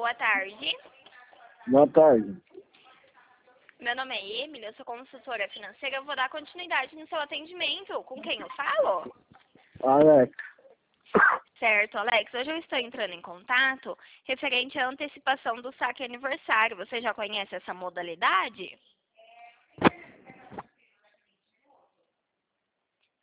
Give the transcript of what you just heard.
boa tarde. Boa tarde. Meu nome é Emily, eu sou consultora financeira. Eu vou dar continuidade no seu atendimento. Com quem eu falo? Alex. Certo, Alex. Hoje eu estou entrando em contato referente à antecipação do saque aniversário. Você já conhece essa modalidade?